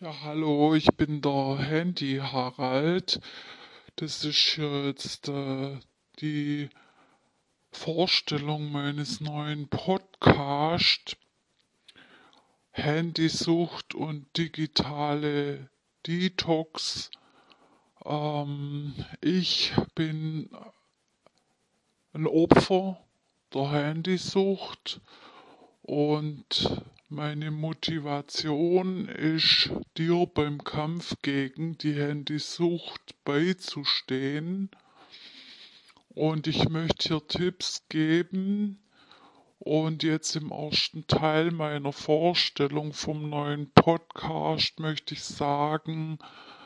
Ja, hallo, ich bin der Handy Harald. Das ist jetzt die Vorstellung meines neuen Podcasts Handysucht und digitale Detox. Ich bin ein Opfer der Handysucht und meine Motivation ist, dir beim Kampf gegen die Handysucht beizustehen. Und ich möchte hier Tipps geben. Und jetzt im ersten Teil meiner Vorstellung vom neuen Podcast möchte ich sagen,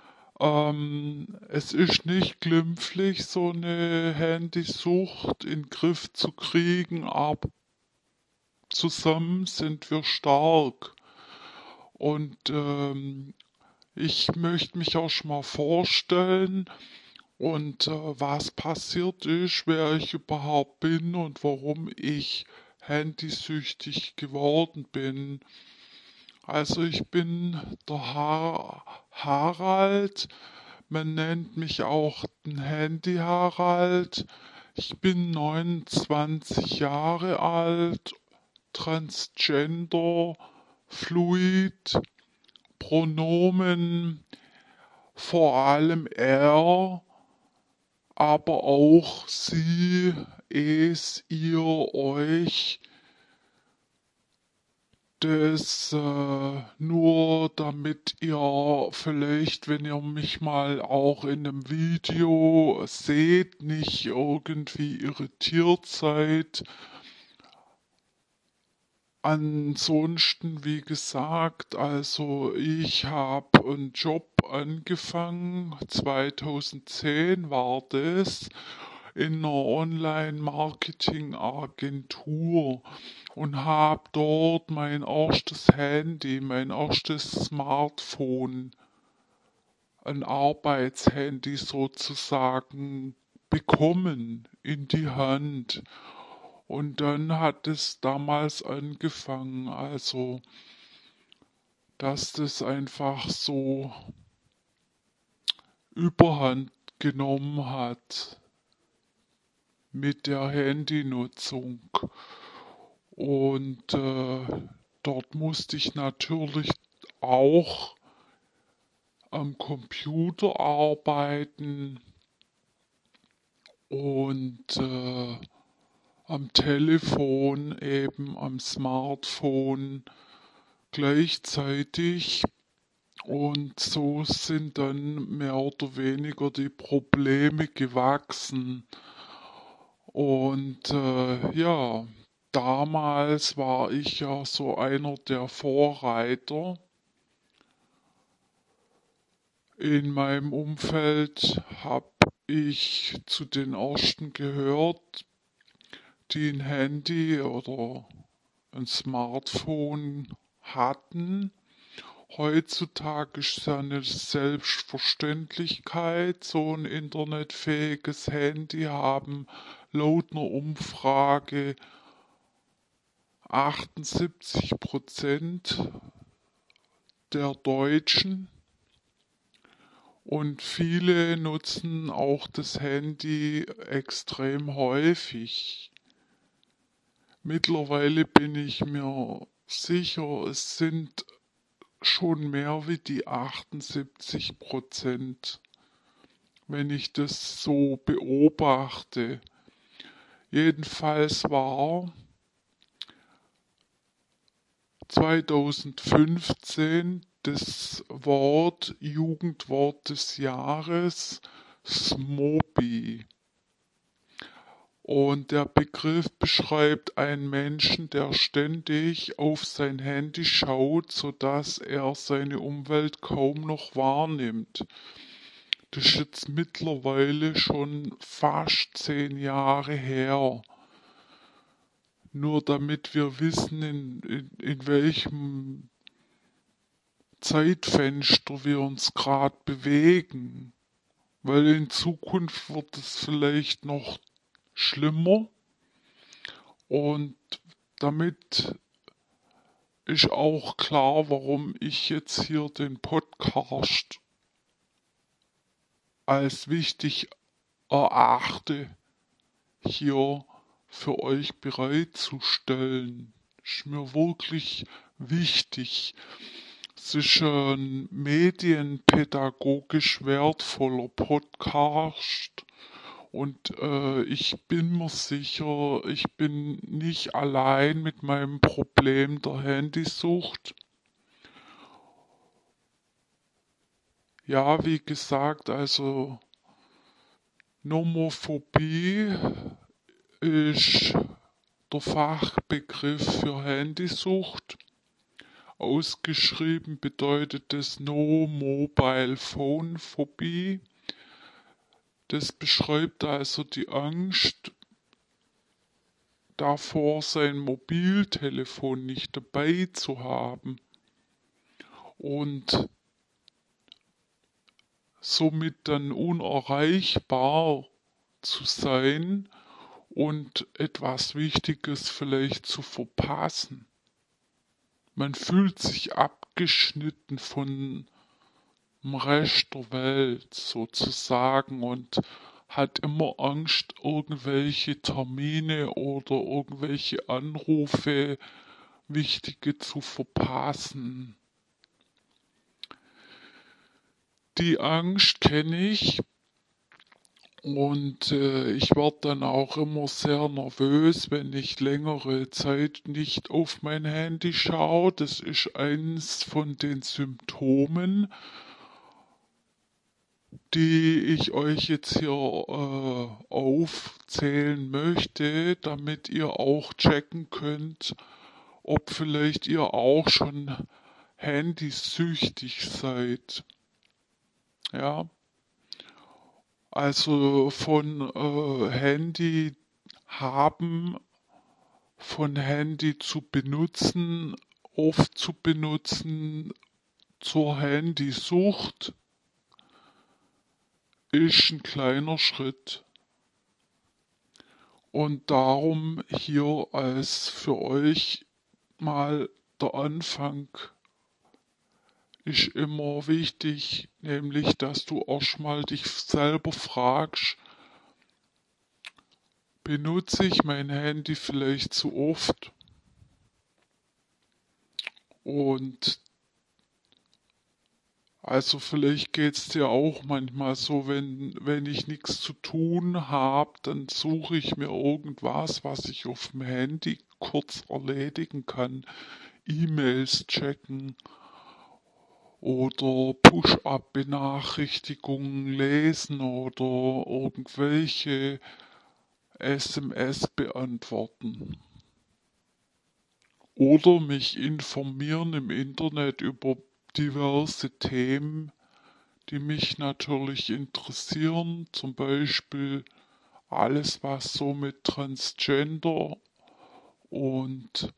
es ist nicht glimpflich, so eine Handysucht in den Griff zu kriegen, aber zusammen sind wir stark. Und ich möchte mich auch schon mal vorstellen und was passiert ist, wer ich überhaupt bin und warum ich handysüchtig geworden bin. Also ich bin der Harald, man nennt mich auch den Handy Harald. Ich bin 29 Jahre alt, Transgender, Fluid, Pronomen, vor allem er, aber auch sie, es, ihr, euch. Das nur damit ihr vielleicht, wenn ihr mich mal auch in einem Video seht, nicht irgendwie irritiert seid. Ansonsten, wie gesagt, also ich habe einen Job angefangen, 2010 war das, in einer Online-Marketing-Agentur und habe dort mein erstes Handy, mein erstes Smartphone, ein Arbeitshandy sozusagen bekommen in die Hand. Und dann hat es damals angefangen, also, dass das einfach so Überhand genommen hat mit der Handynutzung. Und dort musste ich natürlich auch am Computer arbeiten und am Telefon, eben am Smartphone gleichzeitig. Und so sind dann mehr oder weniger die Probleme gewachsen. Und ja, damals war ich ja so einer der Vorreiter. In meinem Umfeld habe ich zu den Ersten gehört, die ein Handy oder ein Smartphone hatten. Heutzutage ist es ja eine Selbstverständlichkeit, so ein internetfähiges Handy haben. Laut einer Umfrage 78% der Deutschen. Und viele nutzen auch das Handy extrem häufig. Mittlerweile bin ich mir sicher, es sind schon mehr wie die 78%, wenn ich das so beobachte. Jedenfalls war 2015 das Jugendwort des Jahres Smoby. Und der Begriff beschreibt einen Menschen, der ständig auf sein Handy schaut, sodass er seine Umwelt kaum noch wahrnimmt. Das ist jetzt mittlerweile schon fast 10 Jahre her. Nur damit wir wissen, in welchem Zeitfenster wir uns gerade bewegen. Weil in Zukunft wird es vielleicht noch schlimmer. Und damit ist auch klar, warum ich jetzt hier den Podcast als wichtig erachte, hier für euch bereitzustellen. Ist mir wirklich wichtig. Es ist ein medienpädagogisch wertvoller Podcast und ich bin mir sicher, ich bin nicht allein mit meinem Problem der Handysucht. Ja, wie gesagt, also Nomophobie ist der Fachbegriff für Handysucht. Ausgeschrieben bedeutet es No Mobile Phone Phobie. Das beschreibt also die Angst davor, sein Mobiltelefon nicht dabei zu haben und somit dann unerreichbar zu sein und etwas Wichtiges vielleicht zu verpassen. Man fühlt sich abgeschnitten von dem Rest der Welt sozusagen und hat immer Angst, irgendwelche Termine oder irgendwelche Anrufe, wichtige zu verpassen. Die Angst kenne ich und ich werde dann auch immer sehr nervös, wenn ich längere Zeit nicht auf mein Handy schaue. Das ist eines von den Symptomen, die ich euch jetzt hier aufzählen möchte, damit ihr auch checken könnt, ob vielleicht ihr auch schon handysüchtig seid. Ja, also von Handy haben, von Handy zu benutzen, oft zu benutzen, zur Handysucht ist ein kleiner Schritt. Und darum hier als für euch mal der Anfang ist immer wichtig, nämlich dass du erstmal dich selber fragst, benutze ich mein Handy vielleicht zu oft? Und also vielleicht geht's dir auch manchmal so, wenn ich nichts zu tun habe, dann suche ich mir irgendwas, was ich auf dem Handy kurz erledigen kann. E-Mails checken oder Push-up-Benachrichtigungen lesen oder irgendwelche SMS beantworten. Oder mich informieren im Internet über diverse Themen, die mich natürlich interessieren, zum Beispiel alles, was so mit Transgender und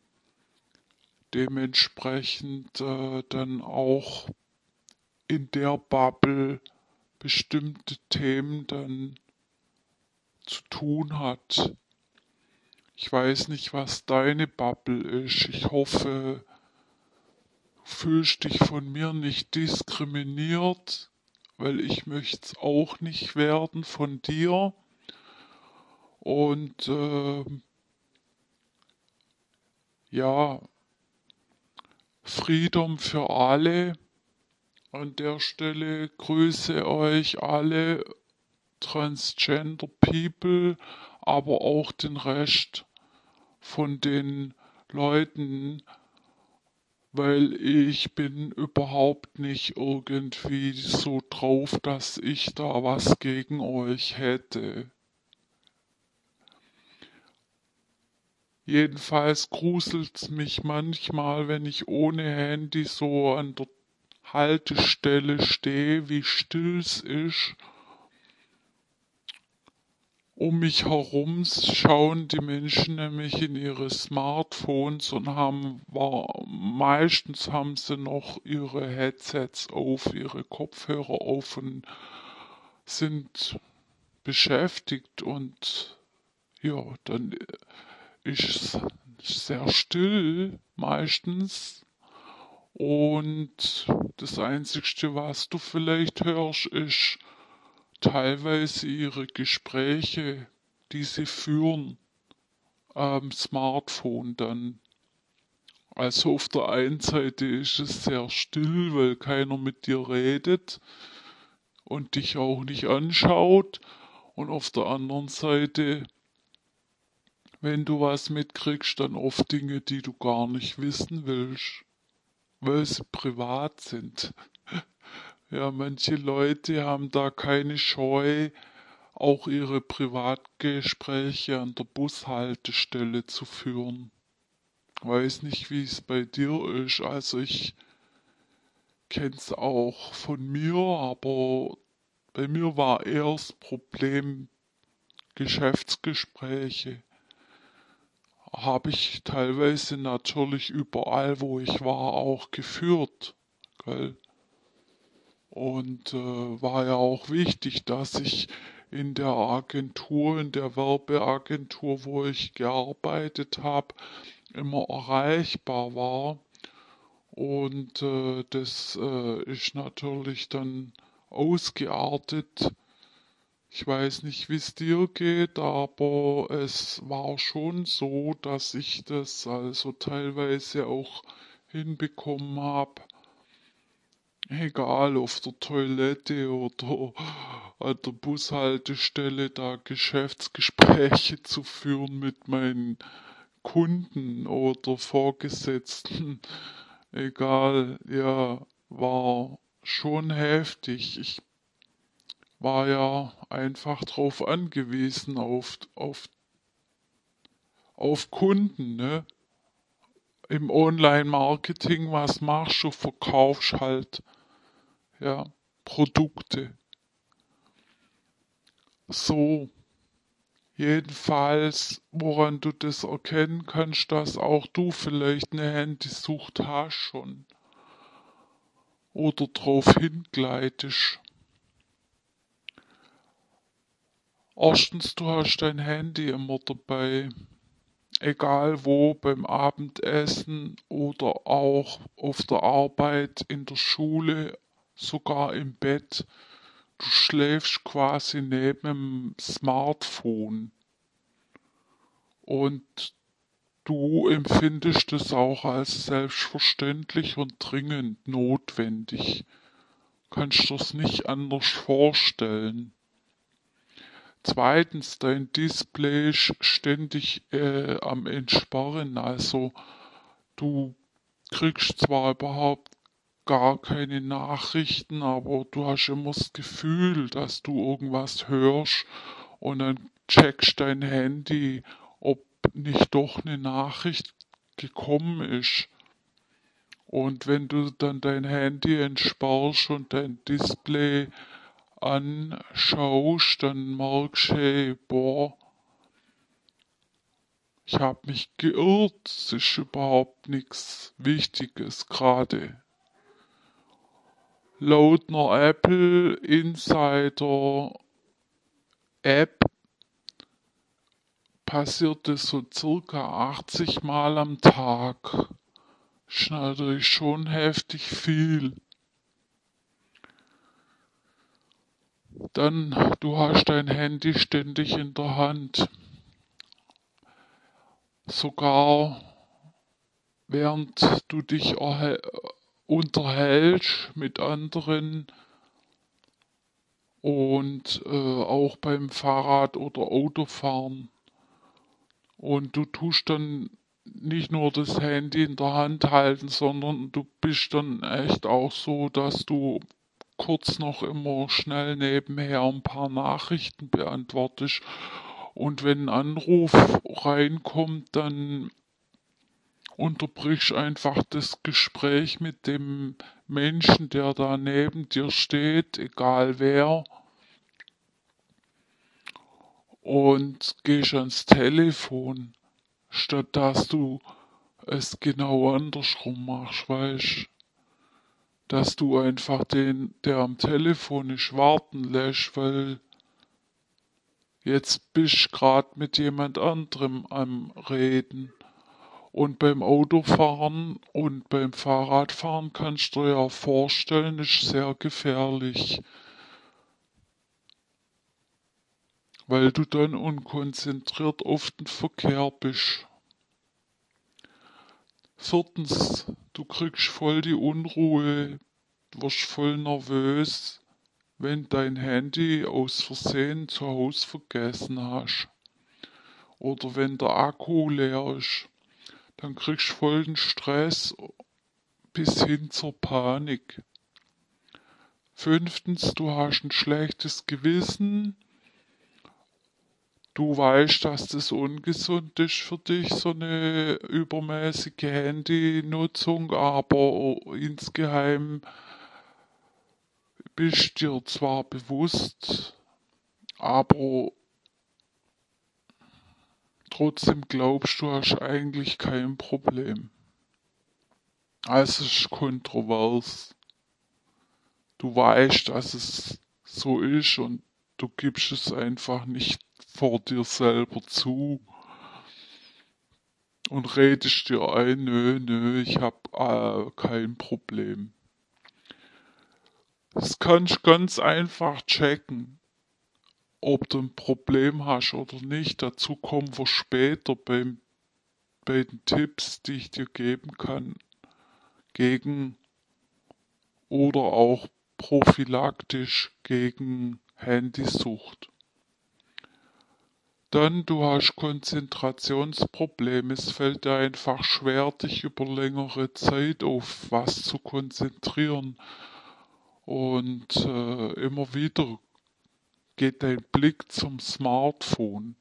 dementsprechend dann auch in der Bubble bestimmte Themen dann zu tun hat. Ich weiß nicht, was deine Bubble ist. Ich hoffe, du fühlst dich von mir nicht diskriminiert, weil ich möchte es auch nicht werden von dir. Und ja, Freedom für alle. An der Stelle grüße euch alle Transgender People, aber auch den Rest von den Leuten, weil ich bin überhaupt nicht irgendwie so drauf, dass ich da was gegen euch hätte. Jedenfalls gruselt's mich manchmal, wenn ich ohne Handy so an der Haltestelle stehe, wie still's ist. Um mich herum schauen die Menschen nämlich in ihre Smartphones und meistens haben sie noch ihre Headsets auf, ihre Kopfhörer auf und sind beschäftigt und ja, dann ist sehr still meistens. Und das Einzigste, was du vielleicht hörst, ist teilweise ihre Gespräche, die sie führen am Smartphone dann. Also auf der einen Seite ist es sehr still, weil keiner mit dir redet und dich auch nicht anschaut. Und auf der anderen Seite, wenn du was mitkriegst, dann oft Dinge, die du gar nicht wissen willst, weil sie privat sind. Ja, manche Leute haben da keine Scheu, auch ihre Privatgespräche an der Bushaltestelle zu führen. Weiß nicht, wie es bei dir ist. Also ich kenn's auch von mir, aber bei mir war eher das Problem Geschäftsgespräche. Habe ich teilweise natürlich überall, wo ich war, auch geführt. Gell? Und war ja auch wichtig, dass ich in der Agentur, in der Werbeagentur, wo ich gearbeitet habe, immer erreichbar war. Und das ist natürlich dann ausgeartet. Ich weiß nicht, wie es dir geht, aber es war schon so, dass ich das also teilweise auch hinbekommen habe, egal auf der Toilette oder an der Bushaltestelle, da Geschäftsgespräche zu führen mit meinen Kunden oder Vorgesetzten. Egal, ja, war schon heftig. Ich war ja einfach drauf angewiesen, auf Kunden, ne? Im Online-Marketing, was machst du? Verkaufst halt, ja, Produkte. So, jedenfalls, woran du das erkennen kannst, dass auch du vielleicht eine Handysucht hast schon oder drauf hingleitest. Erstens, du hast dein Handy immer dabei, egal wo, beim Abendessen oder auch auf der Arbeit, in der Schule, sogar im Bett. Du schläfst quasi neben dem Smartphone und du empfindest es auch als selbstverständlich und dringend notwendig. Kannst du es nicht anders vorstellen. Zweitens, dein Display ist ständig am Entsperren, also du kriegst zwar überhaupt gar keine Nachrichten, aber du hast immer das Gefühl, dass du irgendwas hörst und dann checkst dein Handy, ob nicht doch eine Nachricht gekommen ist. Und wenn du dann dein Handy entsperrst und dein Display anschaust, dann merkst du, hey, boah, ich habe mich geirrt, es ist überhaupt nichts Wichtiges gerade. Laut einer Apple Insider App passiert es so circa 80 Mal am Tag. Ist natürlich schon heftig viel. Dann, du hast dein Handy ständig in der Hand. Sogar während du dich unterhältst mit anderen und auch beim Fahrrad- oder Autofahren. Und du tust dann nicht nur das Handy in der Hand halten, sondern du bist dann echt auch so, dass du kurz noch immer schnell nebenher ein paar Nachrichten beantwortest. Und wenn ein Anruf reinkommt, dann unterbrichst einfach das Gespräch mit dem Menschen, der da neben dir steht, egal wer, und gehst ans Telefon, statt dass du es genau andersrum machst, weißt, dass du einfach den, der am Telefon ist, warten lässt, weil jetzt bist grad mit jemand anderem am Reden. Und beim Autofahren und beim Fahrradfahren kannst du dir ja vorstellen, ist sehr gefährlich, weil du dann unkonzentriert auf den Verkehr bist. Viertens, du kriegst voll die Unruhe, wirst voll nervös, wenn dein Handy aus Versehen zu Hause vergessen hast. Oder wenn der Akku leer ist, dann kriegst du voll den Stress bis hin zur Panik. Fünftens, du hast ein schlechtes Gewissen. Du weißt, dass das ungesund ist für dich, so eine übermäßige Handynutzung, aber insgeheim bist dir zwar bewusst, aber trotzdem glaubst du, hast eigentlich kein Problem. Also es ist kontrovers. Du weißt, dass es so ist und du gibst es einfach nicht vor dir selber zu und redest dir ein, nö, ich hab kein Problem. Das kannst du ganz einfach checken, ob du ein Problem hast oder nicht. Dazu kommen wir später bei den Tipps, die ich dir geben kann, gegen oder auch prophylaktisch gegen Handysucht. Dann, du hast Konzentrationsprobleme. Es fällt dir einfach schwer, dich über längere Zeit auf was zu konzentrieren. Und immer wieder geht dein Blick zum Smartphone.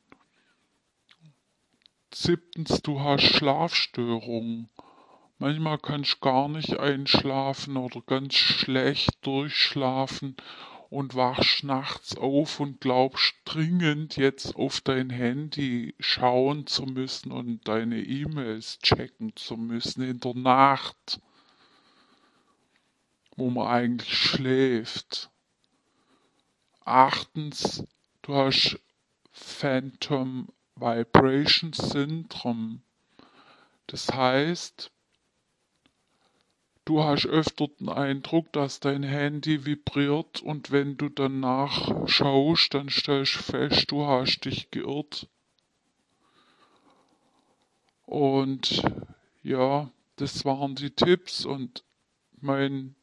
Siebtens, du hast Schlafstörungen. Manchmal kannst du gar nicht einschlafen oder ganz schlecht durchschlafen und wachst nachts auf und glaubst dringend jetzt auf dein Handy schauen zu müssen und deine E-Mails checken zu müssen in der Nacht, wo man eigentlich schläft. Achtens, du hast Phantom Vibration Syndrome. Das heißt, du hast öfter den Eindruck, dass dein Handy vibriert und wenn du danach schaust, dann stellst du fest, du hast dich geirrt. Und ja, das waren die Tipps und mein,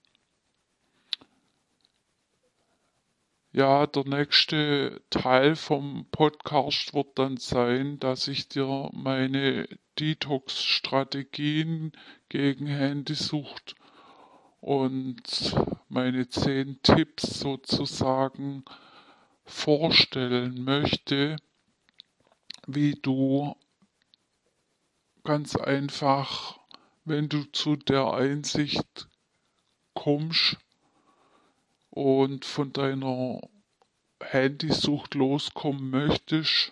ja, der nächste Teil vom Podcast wird dann sein, dass ich dir meine Detox-Strategien gegen Handysucht und meine 10 Tipps sozusagen vorstellen möchte, wie du ganz einfach, wenn du zu der Einsicht kommst und von deiner Handysucht loskommen möchtest,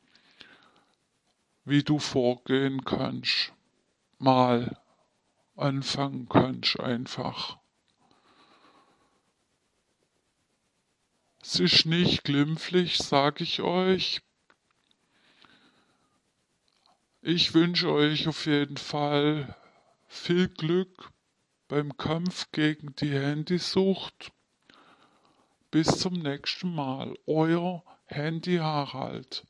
wie du vorgehen kannst, mal anfangen kannst einfach. Es ist nicht glimpflich, sag ich euch. Ich wünsche euch auf jeden Fall viel Glück beim Kampf gegen die Handysucht. Bis zum nächsten Mal. Euer Handy Harald.